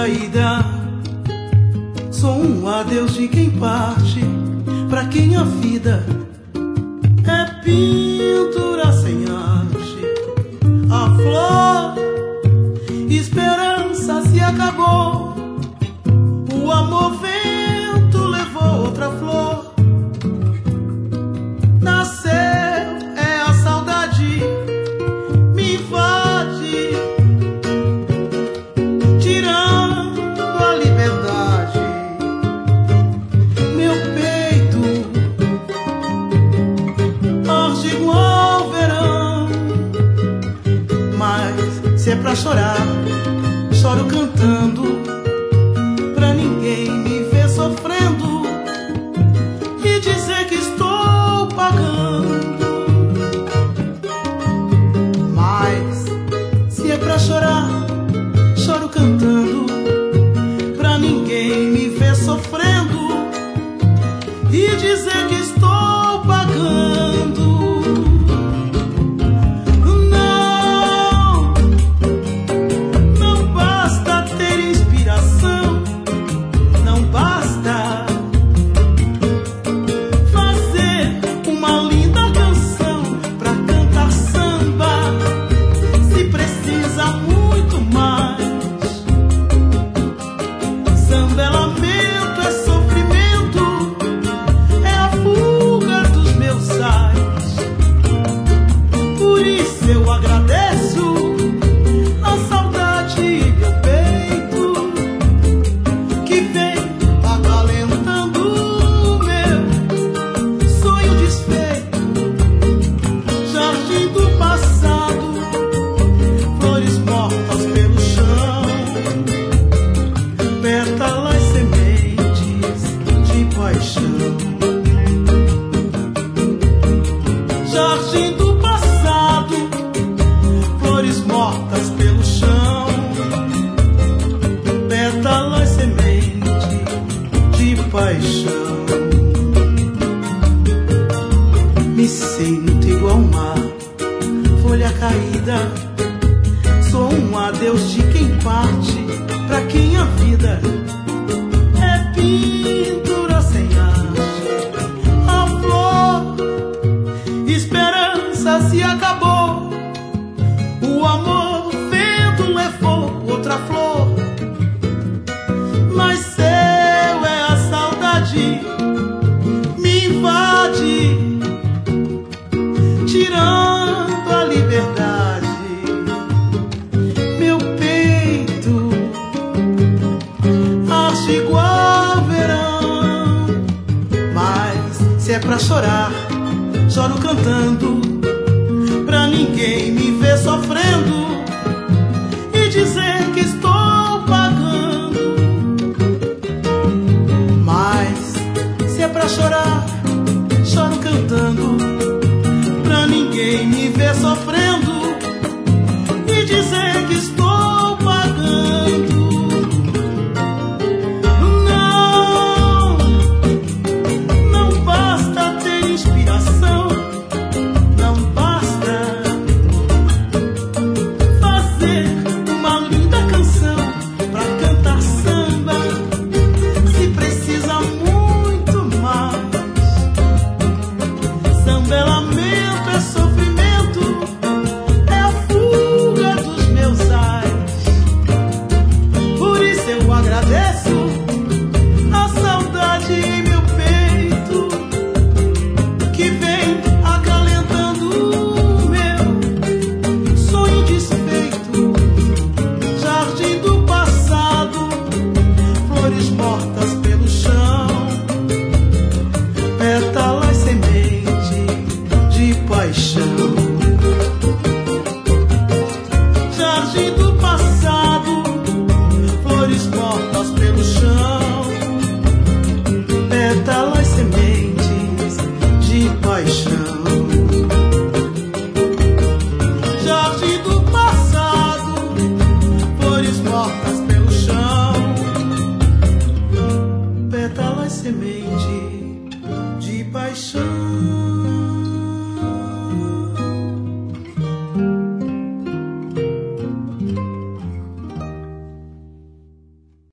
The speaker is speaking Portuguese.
caída, sou um adeus de quem parte, pra quem a vida é pintura sem arte. A flor, esperança se acabou, o amor vento levou outra flor. Nasceu, é a saudade, me invade, tirando a liberdade. Meu peito arde igual verão, mas se é pra chorar, choro cantando, pra ninguém me ver sofrendo e dizer que estou pagando. Mas se é pra chorar, choro cantando, pra ninguém me ver sofrendo e dizer que estou pagando. Não basta ter inspiração, não basta fazer uma linda canção pra cantar samba, se precisa muito mais. Samba é lamento, é sofrimento, é a fuga dos meus sais. Por isso eu agradeço a saudade em meu peito, que vem acalentando o meu sonho desfeito. Jardim do passado, flores mortas pelo chão, pétalas, sementes de paixão. Jardim do passado, flores mortas pelo chão, pétalas, sementes de paixão. Me sinto igual ao mar, folha caída, sou um adeus de quem parte, pra quem a vida é pintura sem arte. A flor, esperança se acabou, o amor vento levou outra flor. Mas seu é a saudade, me invade, tirando a liberdade. Meu peito arde igual verão, mas se é pra chorar, choro cantando, pra ninguém me ver sofrendo e dizer que estou pagando. Mas se é pra chorar, choro cantando, pra ninguém me ver sofrendo e dizer que estou pagando. Não basta ter inspiração, não basta fazer uma linda canção pra cantar samba, se precisa muito mais. Samba é lamento, é sofrimento, é a fuga dos meus ais. Por isso eu agradeço a saudade em meu peito, que vem acalentando o meu sonho desfeito. Jardim do passado, flores mortas pelo chão, pétalas, sementes de paixão. Jardim do passado, flores mortas pelo chão, pétalas, sementes de paixão. Jardim do passado, flores mortas pelo chão, pétalas, sementes de paixão.